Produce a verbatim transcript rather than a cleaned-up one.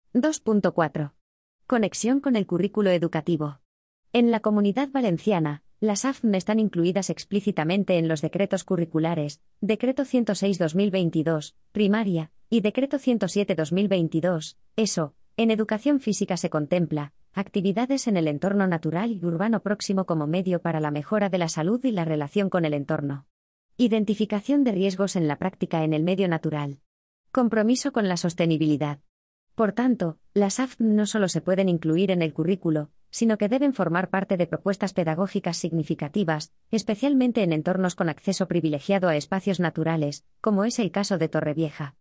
dos punto cuatro. Conexión con el currículo educativo. En la Comunidad Valenciana, las A F M están incluidas explícitamente en los decretos curriculares, Decreto ciento seis barra dos mil veintidós, primaria, y Decreto ciento siete barra dos mil veintidós, ESO. En educación física se contempla actividades en el entorno natural y urbano próximo como medio para la mejora de la salud y la relación con el entorno. Identificación de riesgos en la práctica en el medio natural. Compromiso con la sostenibilidad. Por tanto, las A F M no solo se pueden incluir en el currículo, sino que deben formar parte de propuestas pedagógicas significativas, especialmente en entornos con acceso privilegiado a espacios naturales, como es el caso de Torrevieja.